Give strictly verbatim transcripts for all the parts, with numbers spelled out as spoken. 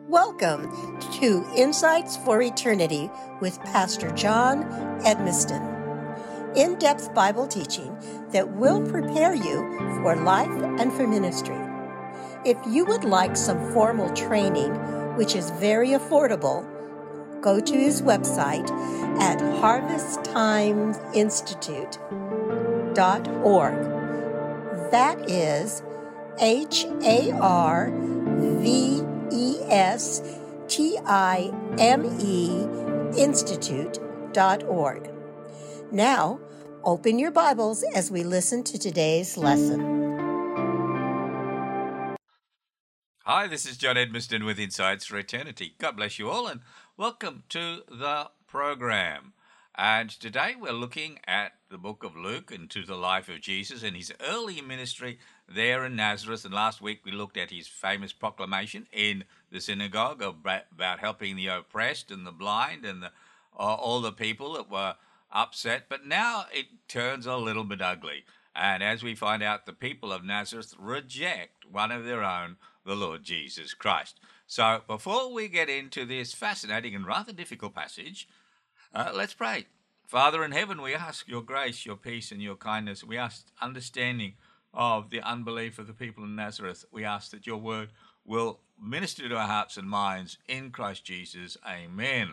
Welcome to Insights for Eternity with Pastor John Edmiston. In-depth Bible teaching that will prepare you for life and for ministry. If you would like some formal training, which is very affordable, go to his website at harvest times institute dot org. That is H A R V E S T I M E institute dot org. Now, open your Bibles as we listen to today's lesson. Hi, this is John Edmiston with Insights for Eternity. God bless you all and welcome to the program. And today we're looking at the book of Luke and to the life of Jesus and his early ministry there in Nazareth. And last week we looked at his famous proclamation in the synagogue about helping the oppressed and the blind and the, uh, all the people that were upset. But now it turns a little bit ugly. And as we find out, the people of Nazareth reject one of their own, the Lord Jesus Christ. So before we get into this fascinating and rather difficult passage, uh, let's pray. Father in heaven, we ask your grace, your peace, and your kindness. We ask understanding of the unbelief of the people in Nazareth. We ask that your word will minister to our hearts and minds in Christ Jesus. Amen.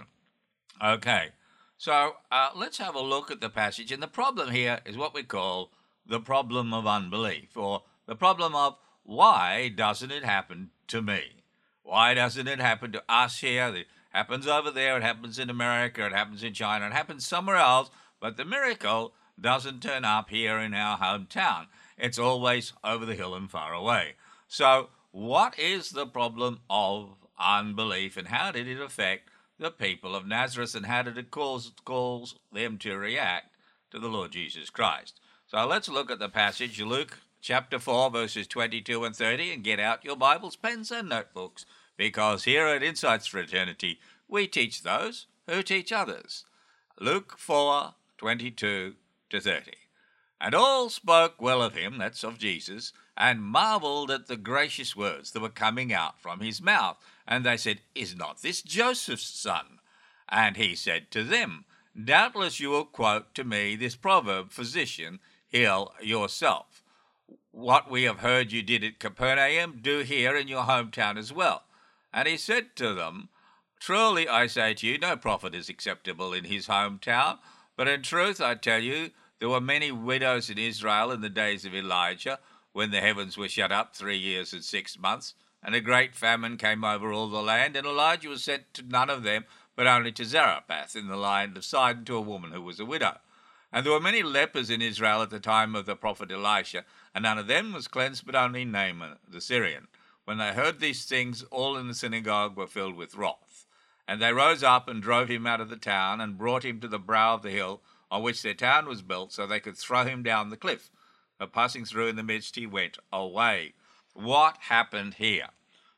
Okay, so uh, let's have a look at the passage. And the problem here is what we call the problem of unbelief, or the problem of why doesn't it happen to me? Why doesn't it happen to us here? It happens over there, it happens in America, it happens in China, it happens somewhere else, but the miracle doesn't turn up here in our hometown. It's always over the hill and far away. So what is the problem of unbelief, and how did it affect the people of Nazareth, and how did it cause, cause them to react to the Lord Jesus Christ? So let's look at the passage, Luke chapter four, verses twenty-two and thirty, and get out your Bibles, pens, and notebooks, because here at Insights for Eternity, we teach those who teach others. Luke four, twenty-two to thirty. And all spoke well of him, that's of Jesus, and marveled at the gracious words that were coming out from his mouth. And they said, Is not this Joseph's son? And he said to them, Doubtless you will quote to me this proverb, Physician, heal yourself. What we have heard you did at Capernaum, do here in your hometown as well. And he said to them, Truly I say to you, no prophet is acceptable in his hometown. But in truth I tell you, there were many widows in Israel in the days of Elijah, when the heavens were shut up three years and six months, and a great famine came over all the land, and Elijah was sent to none of them, but only to Zarephath in the land of Sidon, to a woman who was a widow. And there were many lepers in Israel at the time of the prophet Elisha, and none of them was cleansed, but only Naaman the Syrian. When they heard these things, all in the synagogue were filled with wrath. And they rose up and drove him out of the town, and brought him to the brow of the hill on which their town was built, so they could throw him down the cliff. But passing through in the midst, he went away. What happened here?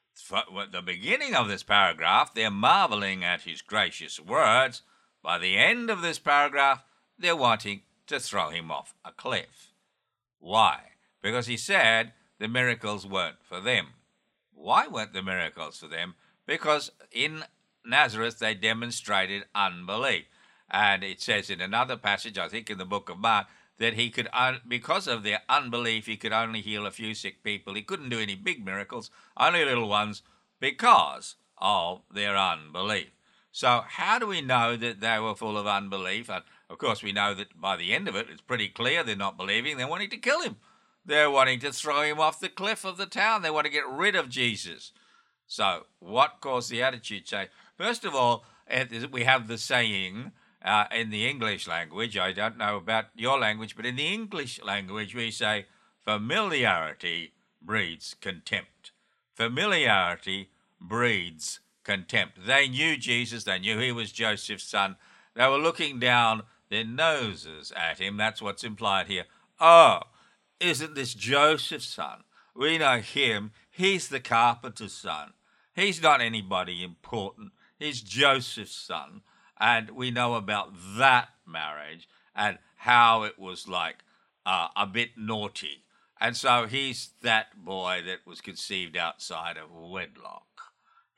At the beginning of this paragraph, they're marveling at his gracious words. By the end of this paragraph, they're wanting to throw him off a cliff. Why? Because he said the miracles weren't for them. Why weren't the miracles for them? Because in Nazareth they demonstrated unbelief. And it says in another passage, I think in the book of Mark, that he could, un- because of their unbelief, he could only heal a few sick people. He couldn't do any big miracles, only little ones, because of their unbelief. So how do we know that they were full of unbelief? And of course, we know that by the end of it, it's pretty clear they're not believing. They're wanting to kill him. They're wanting to throw him off the cliff of the town. They want to get rid of Jesus. So what caused the attitude change? First of all, we have the saying uh, in the English language. I don't know about your language, but in the English language, we say familiarity breeds contempt. Familiarity breeds contempt. They knew Jesus. They knew he was Joseph's son. They were looking down their noses at him. That's what's implied here. Oh, isn't this Joseph's son? We know him. He's the carpenter's son. He's not anybody important. He's Joseph's son. And we know about that marriage and how it was like uh, a bit naughty. And so he's that boy that was conceived outside of wedlock.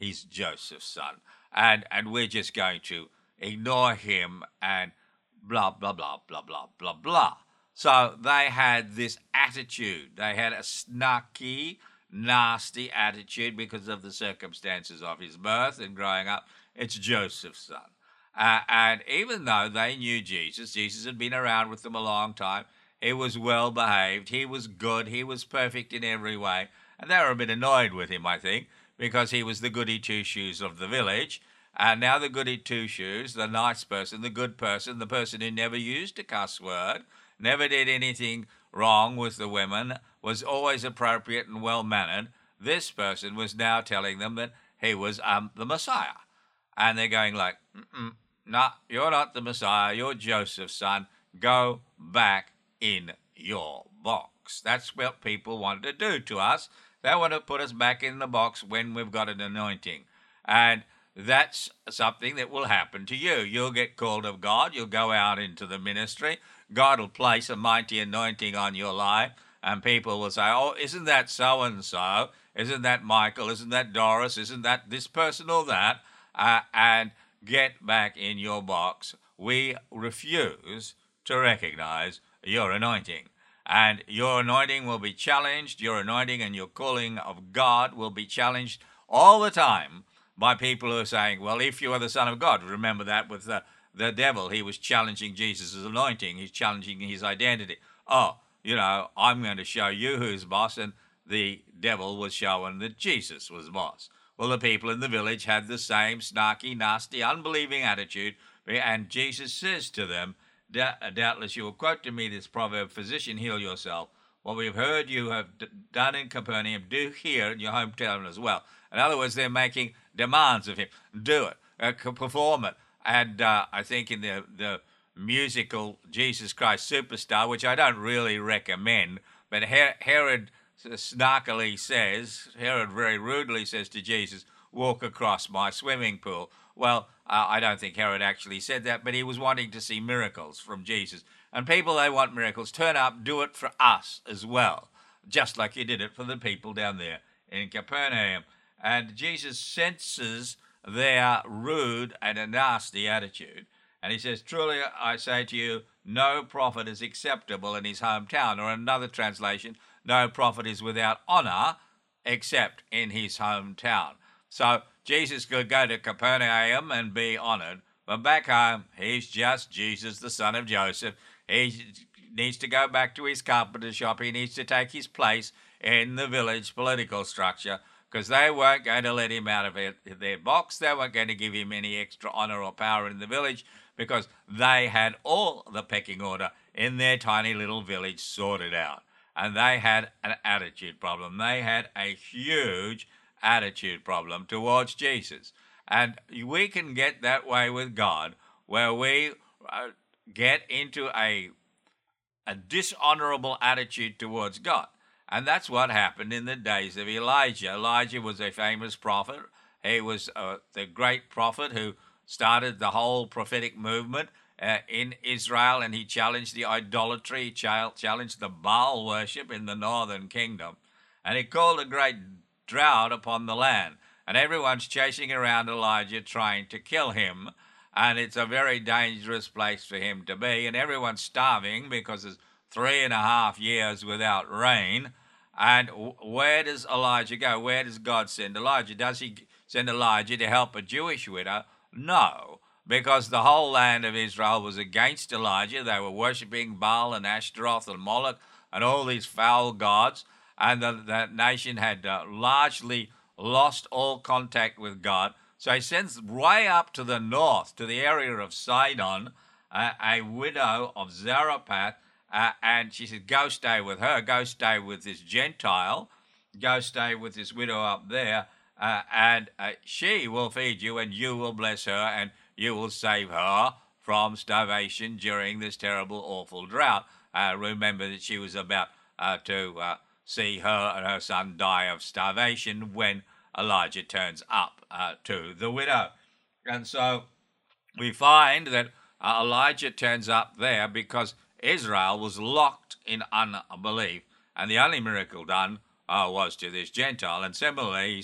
he's Joseph's son. And, and we're just going to ignore him and blah, blah, blah, blah, blah, blah, blah. So they had this attitude. They had a snarky, nasty attitude because of the circumstances of his birth and growing up. It's Joseph's son. Uh, and even though they knew Jesus, Jesus had been around with them a long time, he was well behaved, he was good, he was perfect in every way. And they were a bit annoyed with him, I think, because he was the goody two-shoes of the village. And now the goody two-shoes, the nice person, the good person, the person who never used a cuss word, never did anything wrong with the women, was always appropriate and well-mannered, this person was now telling them that he was um, the Messiah. And they're going like, Mm-mm, no, you're not the Messiah, you're Joseph's son, go back in your box. That's what people want to do to us. They want to put us back in the box when we've got an anointing. And that's something that will happen to you. You'll get called of God. You'll go out into the ministry. God will place a mighty anointing on your life. And people will say, oh, isn't that so-and-so? Isn't that Michael? Isn't that Doris? Isn't that this person or that? Uh, and get back in your box. We refuse to recognize your anointing. And your anointing will be challenged. Your anointing and your calling of God will be challenged all the time by people who are saying, well, if you are the Son of God. Remember that with the, the devil. He was challenging Jesus' anointing. He's challenging his identity. Oh, you know, I'm going to show you who's boss. And the devil was showing that Jesus was boss. Well, the people in the village had the same snarky, nasty, unbelieving attitude. And Jesus says to them, doubtless you will quote to me this proverb, physician, heal yourself. What we've heard you have d- done in Capernaum, do here in your hometown as well. In other words, they're making demands of him. Do it. Uh, perform it. And uh, I think in the, the musical Jesus Christ Superstar, which I don't really recommend, but Her- Herod snarkily says, Herod very rudely says to Jesus, walk across my swimming pool. Well, uh, I don't think Herod actually said that, but he was wanting to see miracles from Jesus. And people, they want miracles. Turn up, do it for us as well, just like you did it for the people down there in Capernaum. And Jesus senses their rude and a nasty attitude. And he says, truly I say to you, no prophet is acceptable in his hometown. Or another translation, no prophet is without honor except in his hometown. So Jesus could go to Capernaum and be honored, but back home, he's just Jesus, the son of Joseph. He needs to go back to his carpenter shop. He needs to take his place in the village political structure, because they weren't going to let him out of their box. They weren't going to give him any extra honor or power in the village, because they had all the pecking order in their tiny little village sorted out. And they had an attitude problem. They had a huge attitude problem towards Jesus. And we can get that way with God, where we uh, get into a, a dishonorable attitude towards God. And that's what happened in the days of Elijah. Elijah was a famous prophet. He was uh, the great prophet who started the whole prophetic movement uh, in Israel, and he challenged the idolatry, he challenged the Baal worship in the northern kingdom. And he called a great drought upon the land. And everyone's chasing around Elijah trying to kill him. And it's a very dangerous place for him to be. And everyone's starving because there's three and a half years without rain. And where does Elijah go? Where does God send Elijah? Does he send Elijah to help a Jewish widow? No, because the whole land of Israel was against Elijah. They were worshipping Baal and Ashtaroth and Moloch and all these foul gods. And the, the nation had uh, largely lost all contact with God. So he sends way up to the north, to the area of Sidon, uh, a widow of Zarephath, uh, and she said, go stay with her, go stay with this Gentile, go stay with this widow up there, uh, and uh, she will feed you, and you will bless her, and you will save her from starvation during this terrible, awful drought. Uh, remember that she was about uh, to uh, see her and her son die of starvation when Elijah turns up uh, to the widow. And so we find that uh, Elijah turns up there because Israel was locked in unbelief, and the only miracle done uh, was to this Gentile. And similarly, he says,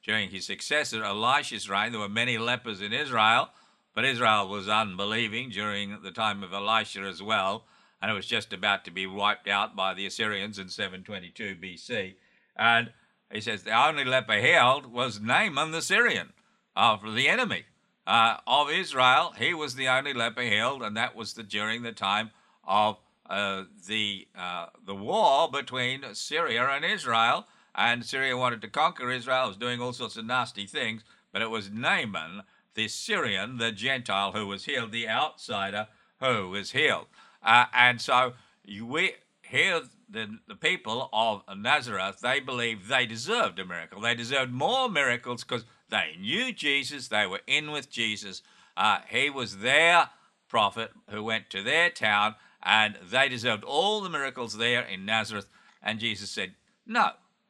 during his successor Elisha's reign, there were many lepers in Israel, but Israel was unbelieving during the time of Elisha as well, and it was just about to be wiped out by the Assyrians in seven twenty-two B C. And he says the only leper healed was Naaman the Syrian, uh, for the enemy uh, of Israel. He was the only leper healed, and that was the, during the time of uh, the uh, the war between Syria and Israel. And Syria wanted to conquer Israel, was doing all sorts of nasty things, but it was Naaman the Syrian, the Gentile, who was healed, the outsider who was healed. Uh, and so you, we here, the, the people of Nazareth, they believed they deserved a miracle. They deserved more miracles because they knew Jesus. They were in with Jesus. Uh, he was their prophet who went to their town, and they deserved all the miracles there in Nazareth. And Jesus said, no,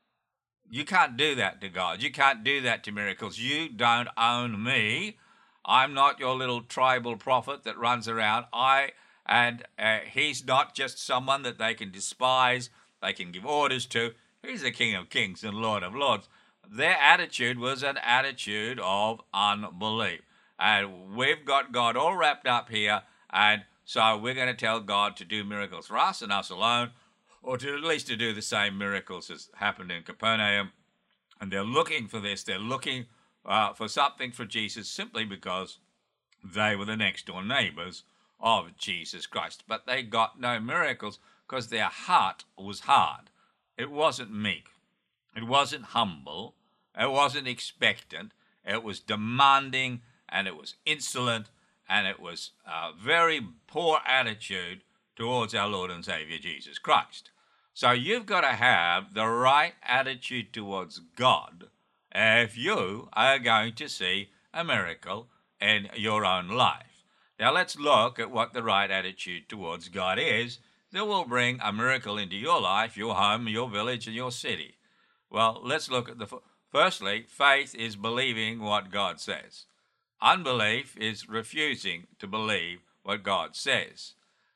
you can't do that to God. You can't do that to miracles. You don't own me. I'm not your little tribal prophet that runs around. I and uh, he's not just someone that they can despise, they can give orders to. He's the King of Kings and Lord of Lords. Their attitude was an attitude of unbelief. And we've got God all wrapped up here, and so we're going to tell God to do miracles for us and us alone, or to at least to do the same miracles as happened in Capernaum. And they're looking for this. They're looking uh, for something for Jesus simply because they were the next door neighbors of Jesus Christ. But they got no miracles because their heart was hard. It wasn't meek. It wasn't humble. It wasn't expectant. It was demanding, and it was insolent, and it was a very poor attitude towards our Lord and Savior Jesus Christ. So you've got to have the right attitude towards God if you are going to see a miracle in your own life. Now let's look at what the right attitude towards God is that will bring a miracle into your life, your home, your village, and your city. Well, let's look at the... Firstly, faith is believing what God says. Unbelief is refusing to believe what God says.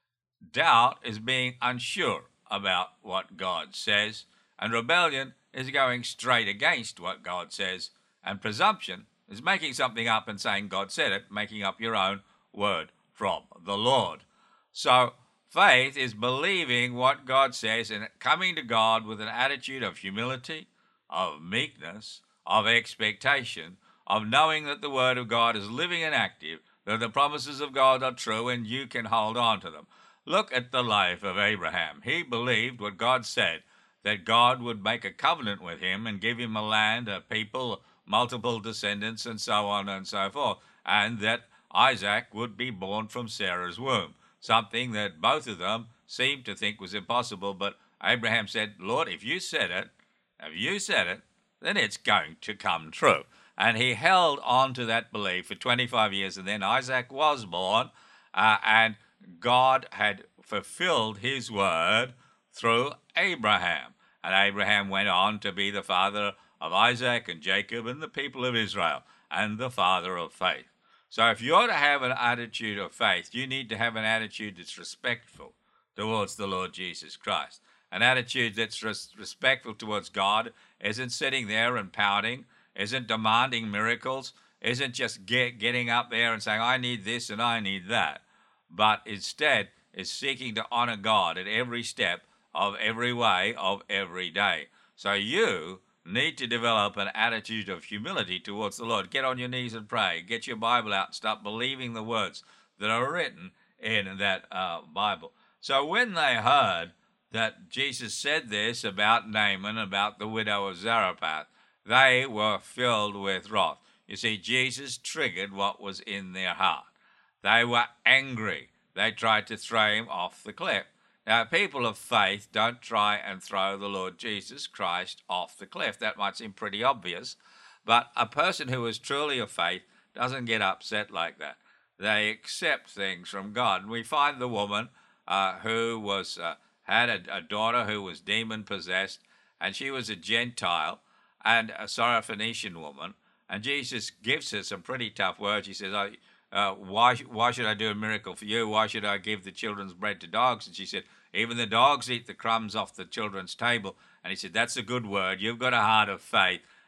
Doubt is being unsure about what God says, and rebellion is going straight against what God says, and presumption is making something up and saying God said it, making up your own word from the Lord. So faith is believing what God says and coming to God with an attitude of humility, of meekness, of expectation, of knowing that the word of God is living and active, that the promises of God are true and you can hold on to them. Look at the life of Abraham. He believed what God said, that God would make a covenant with him and give him a land, a people, multiple descendants, and so on and so forth, and that Isaac would be born from Sarah's womb, something that both of them seemed to think was impossible. But Abraham said, Lord, if you said it, if you said it, then it's going to come true. And he held on to that belief for twenty-five years, and then Isaac was born, uh, and God had fulfilled his word through Abraham. And Abraham went on to be the father of Isaac and Jacob and the people of Israel, and the father of faith. So if you're to have an attitude of faith, you need to have an attitude that's respectful towards the Lord Jesus Christ. An attitude that's res- respectful towards God isn't sitting there and pouting, isn't demanding miracles, isn't just get, getting up there and saying, I need this and I need that, but instead is seeking to honor God at every step of every way of every day. So you need to develop an attitude of humility towards the Lord. Get on your knees and pray. Get your Bible out and start believing the words that are written in that uh, Bible. So when they heard that Jesus said this about Naaman, about the widow of Zarephath, they were filled with wrath. You see, Jesus triggered what was in their heart. They were angry. They tried to throw him off the cliff. Now, people of faith don't try and throw the Lord Jesus Christ off the cliff. That might seem pretty obvious, but a person who is truly of faith doesn't get upset like that. They accept things from God. And we find the woman uh, who was uh, had a, a daughter who was demon-possessed, and she was a Gentile and a Syrophoenician woman, and Jesus gives her some pretty tough words. He says, oh, Uh, why why should I do a miracle for you? Why should I give the children's bread to dogs? And she said, even the dogs eat the crumbs off the children's table. And he said, that's a good word. You've got a heart of faith.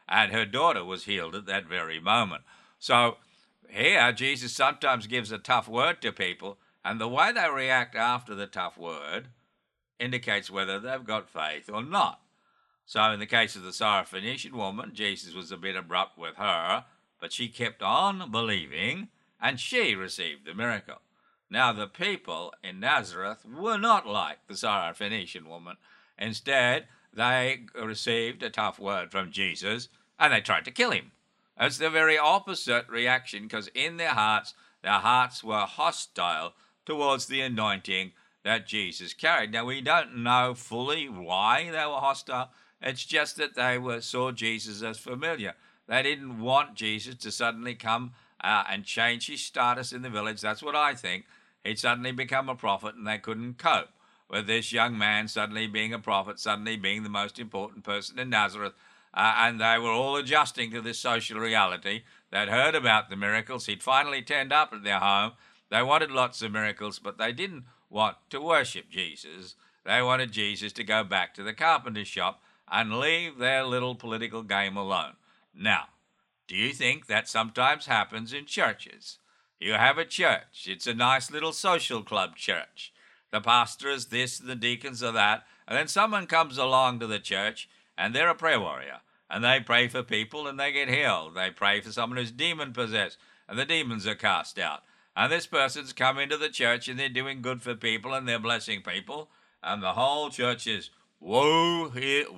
and her daughter was healed at that very moment. So here, Jesus sometimes gives a tough word to people, and the way they react after the tough word indicates whether they've got faith or not. So in the case of the Syrophoenician woman, Jesus was a bit abrupt with her, but she kept on believing, and she received the miracle. Now the people in Nazareth were not like the Syrophoenician woman. Instead, they received a tough word from Jesus, and they tried to kill him. It's the very opposite reaction, because in their hearts, their hearts were hostile towards the anointing that Jesus carried. Now, we don't know fully why they were hostile. It's just that they were saw Jesus as familiar. They didn't want Jesus to suddenly come uh, and change his status in the village. That's what I think. He'd suddenly become a prophet, and they couldn't cope with this young man suddenly being a prophet, suddenly being the most important person in Nazareth. Uh, and they were all adjusting to this social reality. They'd heard about the miracles. He'd finally turned up at their home. They wanted lots of miracles, but they didn't want to worship Jesus. They wanted Jesus to go back to the carpenter shop and leave their little political game alone. Now, do you think that sometimes happens in churches? You have a church. It's a nice little social club church. The pastor is this, the deacons are that, and then someone comes along to the church, and they're a prayer warrior, and they pray for people and they get healed. They pray for someone who's demon-possessed, and the demons are cast out. And this person's come into the church, and they're doing good for people, and they're blessing people, and the whole church is, whoa,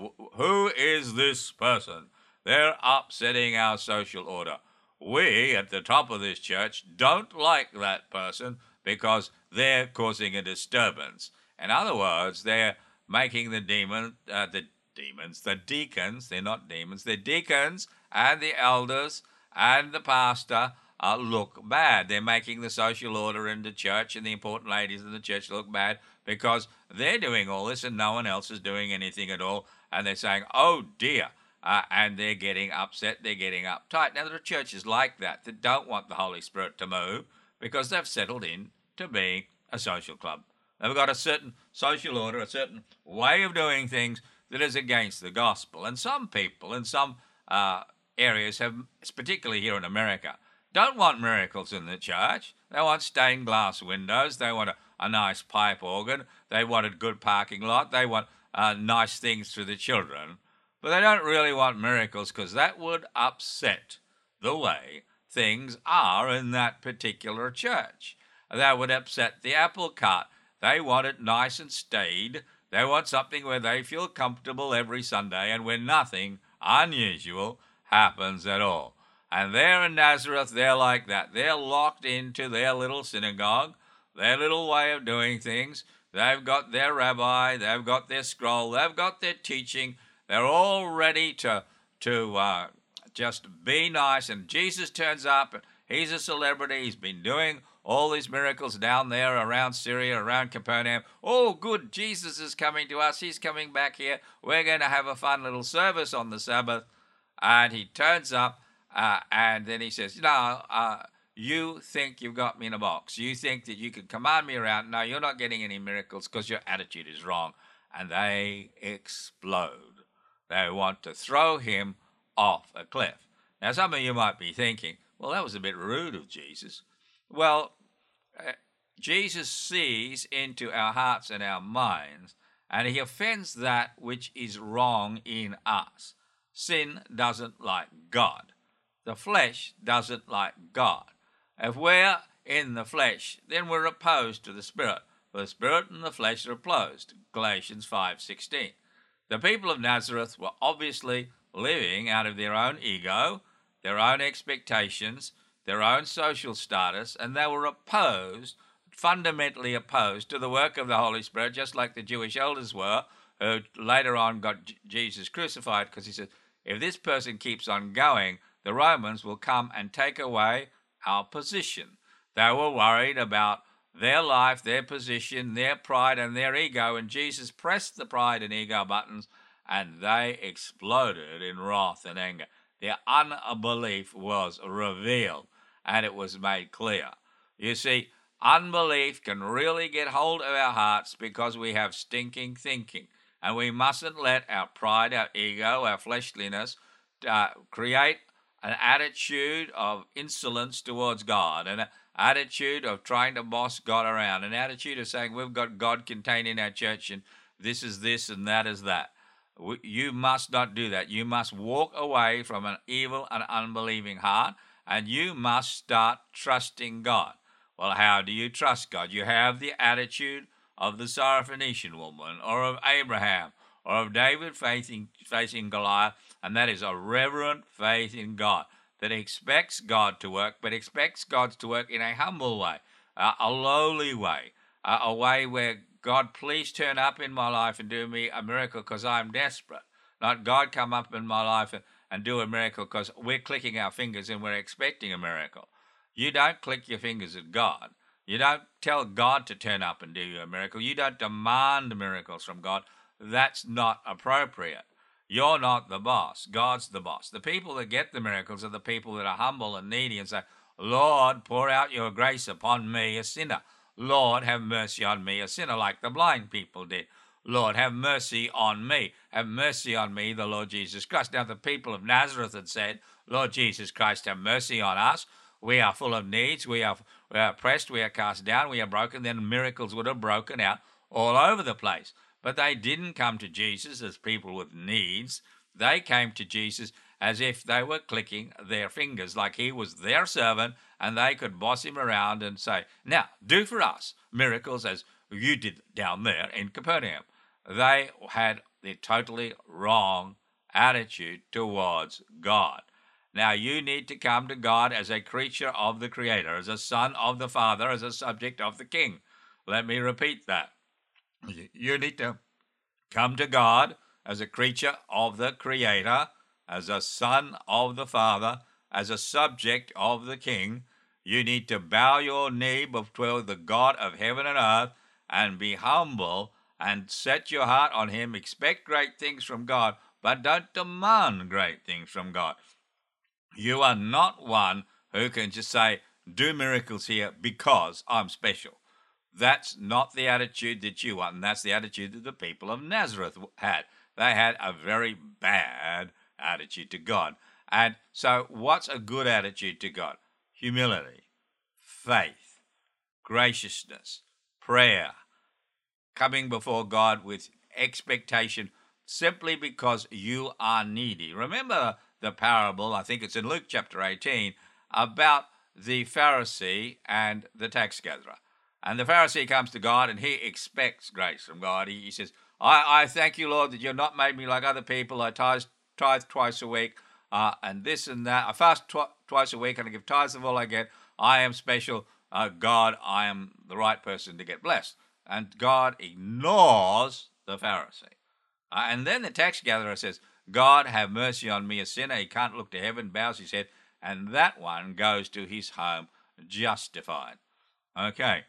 who is this person? They're upsetting our social order. We, at the top of this church, don't like that person because they're causing a disturbance. In other words, they're making the demon, uh, the demons, the deacons, they're not demons, they're deacons and the elders and the pastor uh, look bad. They're making the social order in the church and the important ladies in the church look bad because they're doing all this and no one else is doing anything at all. And they're saying, oh dear, uh, and they're getting upset, they're getting uptight. Now there are churches like that that don't want the Holy Spirit to move because they've settled in to being a social club. They've got a certain social order, a certain way of doing things that is against the gospel. And some people in some uh, areas have, particularly here in America, don't want miracles in the church. They want stained glass windows. They want a, a nice pipe organ. They want a good parking lot. They want uh, nice things for the children. But they don't really want miracles because that would upset the way things are in that particular church. That would upset the apple cart. They want it nice and staid. They want something where they feel comfortable every Sunday and where nothing unusual happens at all. And there in Nazareth, they're like that. They're locked into their little synagogue, their little way of doing things. They've got their rabbi, they've got their scroll, they've got their teaching. They're all ready to, to uh, just be nice. And Jesus turns up, and he's a celebrity. He's been doing all these miracles down there around Syria, around Capernaum. Oh, good, Jesus is coming to us. He's coming back here. We're going to have a fun little service on the Sabbath. And he turns up, uh, and then he says, no, uh, you think you've got me in a box. You think that you can command me around. No, you're not getting any miracles because your attitude is wrong. And they explode. They want to throw him off a cliff. Now, some of you might be thinking, well, that was a bit rude of Jesus. Well, uh, Jesus sees into our hearts and our minds, and he offends that which is wrong in us. Sin doesn't like God. The flesh doesn't like God. If we're in the flesh, then we're opposed to the Spirit. For the Spirit and the flesh are opposed. Galatians five sixteen. The people of Nazareth were obviously living out of their own ego, their own expectations, their own social status, and they were opposed, fundamentally opposed to the work of the Holy Spirit, just like the Jewish elders were, who later on got J- Jesus crucified because he said, if this person keeps on going, the Romans will come and take away our position. They were worried about their life, their position, their pride and their ego, and Jesus pressed the pride and ego buttons, and they exploded in wrath and anger. Their unbelief was revealed, and it was made clear. You see, unbelief can really get hold of our hearts because we have stinking thinking, and we mustn't let our pride, our ego, our fleshliness uh, create an attitude of insolence towards God, an attitude of trying to boss God around, an attitude of saying we've got God contained in our church and this is this and that is that. You must not do that. You must walk away from an evil and unbelieving heart, and you must start trusting God. Well, how do you trust God? You have the attitude of the Syrophoenician woman, or of Abraham, or of David facing, facing Goliath, and that is a reverent faith in God that expects God to work, but expects God to work in a humble way, uh, a lowly way, uh, a way where God, please turn up in my life and do me a miracle because I'm desperate. Not God come up in my life and, and do a miracle because we're clicking our fingers and we're expecting a miracle. You don't click your fingers at God. You don't tell God to turn up and do you a miracle. You don't demand miracles from God. That's not appropriate. You're not the boss. God's the boss. The people that get the miracles are the people that are humble and needy and say, Lord, pour out your grace upon me, a sinner. Lord, have mercy on me, a sinner, like the blind people did. Lord, have mercy on me. Have mercy on me, the Lord Jesus Christ. Now, the people of Nazareth had said, Lord Jesus Christ, have mercy on us. We are full of needs. We are, we are oppressed. We are cast down. We are broken. Then miracles would have broken out all over the place. But they didn't come to Jesus as people with needs. They came to Jesus as if they were clicking their fingers, like he was their servant, and they could boss him around and say, now, do for us miracles as you did down there in Capernaum. They had the totally wrong attitude towards God. Now, you need to come to God as a creature of the Creator, as a son of the Father, as a subject of the King. Let me repeat that. You need to come to God as a creature of the Creator, as a son of the Father, as a subject of the King. You need to bow your knee before the God of heaven and earth and be humble and set your heart on him. Expect great things from God, but don't demand great things from God. You are not one who can just say, do miracles here because I'm special. That's not the attitude that you want, and that's the attitude that the people of Nazareth had. They had a very bad attitude to God. And so what's a good attitude to God? Humility, faith, graciousness, prayer, coming before God with expectation simply because you are needy. Remember the parable, I think it's in Luke chapter eighteen, about the Pharisee and the tax gatherer. And the Pharisee comes to God and he expects grace from God. He, he says, I, I thank you, Lord, that you've not made me like other people. I tithe, tithe twice a week uh, and this and that. I fast tw- twice a week and I give tithes of all I get. I am special. Uh, God, I am the right person to get blessed. And God ignores the Pharisee. Uh, and then the tax gatherer says, God, have mercy on me, a sinner. He can't look to heaven, bows his head, and that one goes to his home justified. Okay.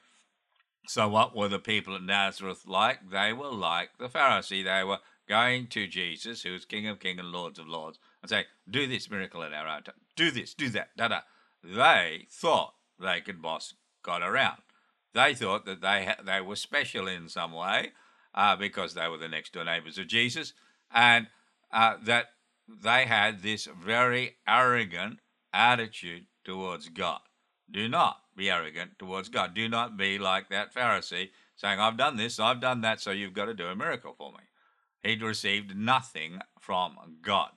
So what were the people at Nazareth like? They were like the Pharisee. They were going to Jesus, who is King of Kings and Lords of Lords, and saying, do this miracle in our own time. Do this, do that, da-da. They thought they could boss God around. They thought that they ha- they were special in some way uh, because they were the next-door neighbours of Jesus, and uh, that they had this very arrogant attitude towards God. Do not be arrogant towards God. Do not be like that Pharisee saying, I've done this, I've done that, so you've got to do a miracle for me. He'd received nothing from God.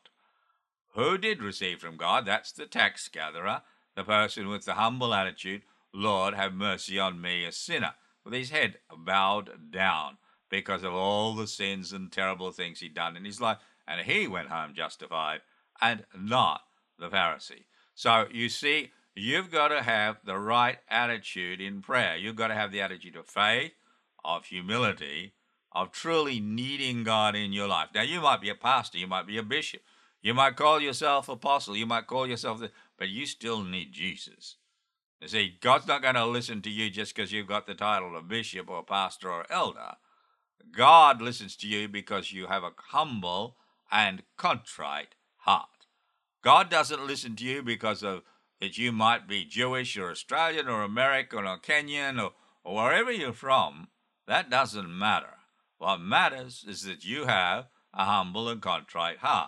Who did receive from God? That's the tax gatherer, the person with the humble attitude, Lord, have mercy on me, a sinner, with his head bowed down because of all the sins and terrible things he'd done in his life. And he went home justified, and not the Pharisee. So you see, you've got to have the right attitude in prayer. You've got to have the attitude of faith, of humility, of truly needing God in your life. Now, you might be a pastor, you might be a bishop, you might call yourself apostle, you might call yourself, the, but you still need Jesus. You see, God's not going to listen to you just because you've got the title of bishop or pastor or elder. God listens to you because you have a humble and contrite heart. God doesn't listen to you because of that you might be Jewish or Australian or American or Kenyan or, or wherever you're from. That doesn't matter. What matters is that you have a humble and contrite heart.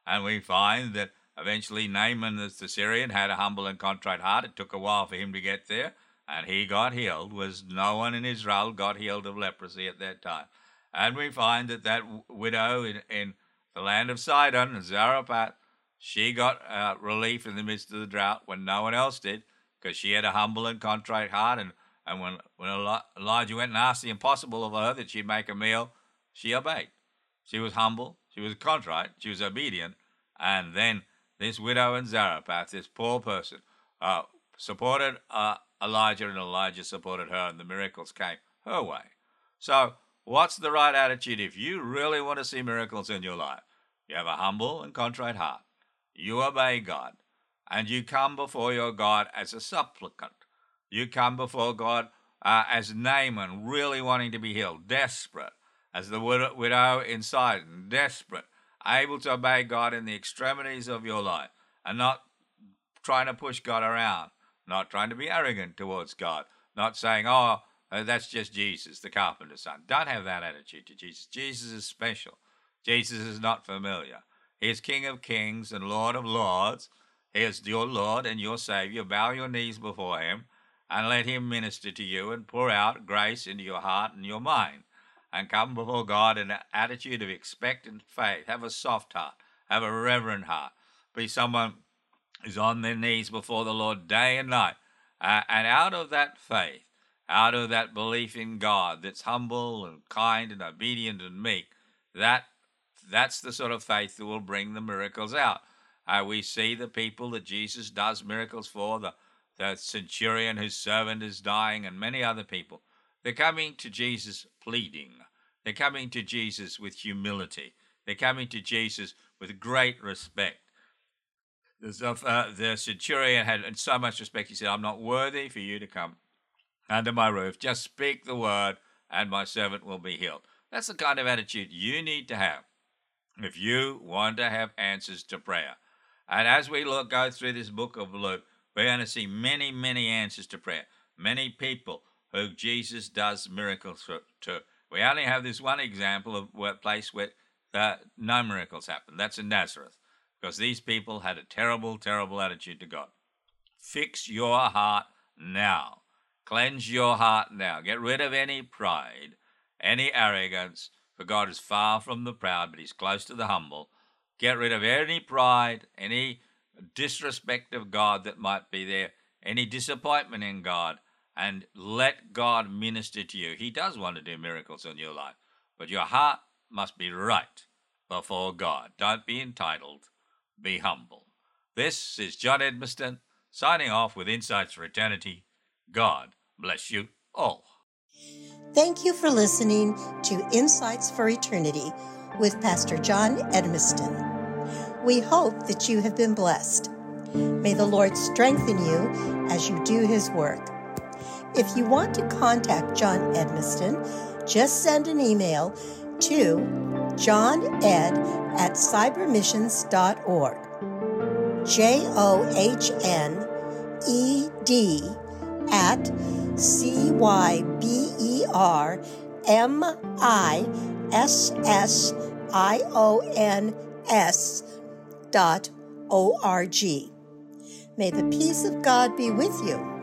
And we find that eventually Naaman the Syrian had a humble and contrite heart. It took a while for him to get there, and he got healed. Was no one in Israel got healed of leprosy at that time. And we find that that widow in, in the land of Sidon, Zarephath, she got uh, relief in the midst of the drought when no one else did, because she had a humble and contrite heart. And, and when, when Elijah went and asked the impossible of her that she'd make a meal, she obeyed. She was humble, she was contrite, she was obedient. And then this widow in Zarephath, this poor person, uh, supported uh, Elijah, and Elijah supported her, and the miracles came her way. So what's the right attitude if you really want to see miracles in your life? You have a humble and contrite heart. You obey God, and you come before your God as a supplicant. You come before God uh, as Naaman, really wanting to be healed, desperate, as the widow in Sidon, desperate, able to obey God in the extremities of your life, and not trying to push God around, not trying to be arrogant towards God, not saying, oh, that's just Jesus, the carpenter's son. Don't have that attitude to Jesus. Jesus is special. Jesus is not familiar. He is King of kings and Lord of lords. He is your Lord and your Savior. Bow your knees before him and let him minister to you and pour out grace into your heart and your mind. And come before God in an attitude of expectant faith. Have a soft heart. Have a reverent heart. Be someone who's on their knees before the Lord day and night. Uh, and out of that faith, out of that belief in God that's humble and kind and obedient and meek, that that's the sort of faith that will bring the miracles out. Uh, we see the people that Jesus does miracles for, the, the centurion whose servant is dying, and many other people. They're coming to Jesus pleading. They're coming to Jesus with humility. They're coming to Jesus with great respect. Uh, the centurion had so much respect, he said, I'm not worthy for you to come under my roof. Just speak the word and my servant will be healed. That's the kind of attitude you need to have if you want to have answers to prayer. And as we look, go through this book of Luke, we're going to see many, many answers to prayer. Many people who Jesus does miracles to. We only have this one example of a place where uh, no miracles happen. That's in Nazareth, because these people had a terrible, terrible attitude to God. Fix your heart now. Cleanse your heart now. Get rid of any pride, any arrogance, for God is far from the proud, but he's close to the humble. Get rid of any pride, any disrespect of God that might be there, any disappointment in God, and let God minister to you. He does want to do miracles in your life, but your heart must be right before God. Don't be entitled. Be humble. This is John Edmiston signing off with Insights for Eternity. God bless you all. Thank you for listening to Insights for Eternity with Pastor John Edmiston. We hope that you have been blessed. May the Lord strengthen you as you do his work. If you want to contact John Edmiston, just send an email to johned at cybermissions dot org. J O H N E D at C Y B E R M I S S I O N S dot O R G. May the peace of God be with you.